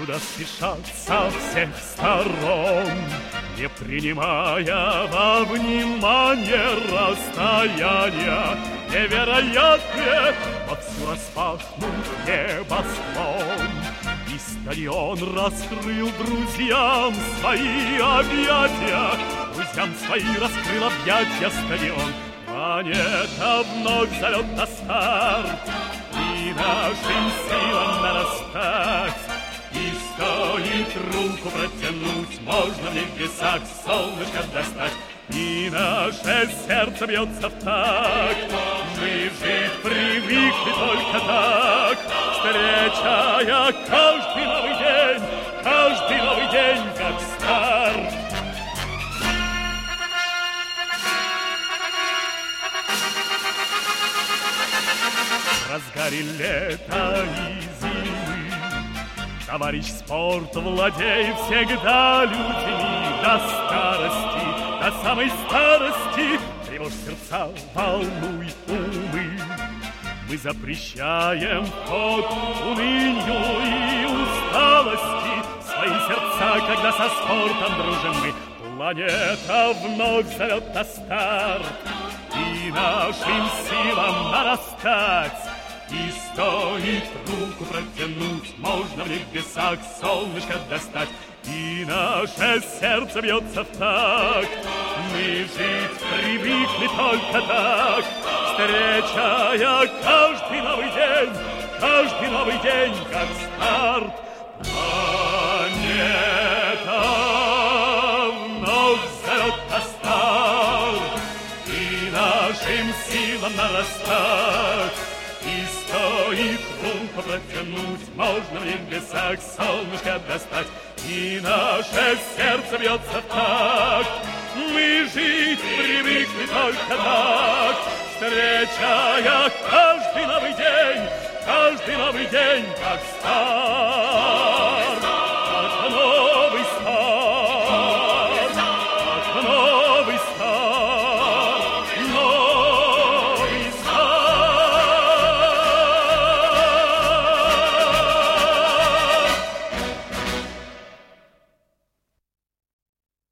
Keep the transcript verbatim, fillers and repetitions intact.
куда спешат со всех сторон, не принимая во внимание расстояния невероятные, вовсю распахнут небосклон. И стадион раскрыл друзьям свои объятия, друзьям свои раскрыл объятия стадион. Планета вновь зовет на старт, и нашим силам нарастать. И стоит руку протянуть, можно в небесах солнышко достать. И наше сердце бьется в такт, мы жить привыкли только так, встречая каждый новый день, каждый новый день как старт. В разгаре лета и зимы товарищ спорт владеет всегда людьми до старости, до самой старости. Тревожь сердца, волнуй умы. Мы запрещаем ход унынью и усталости. Свои сердца, когда со спортом дружим мы. Планета вновь зовет на старт, и нашим силам нарастать. И стоит руку протянуть, можно в небесах солнышко достать. И наше сердце бьется в такт, мы жить привыкли только так, встречая каждый новый день, каждый новый день как старт. Планета вновь зовет на старт, и нашим силам нарастать. И стоит руку протянуть, можно в небесах солнышко достать. И наше сердце бьется в такт, мы жить привыкли только так, встречая каждый новый день, каждый новый день как старт.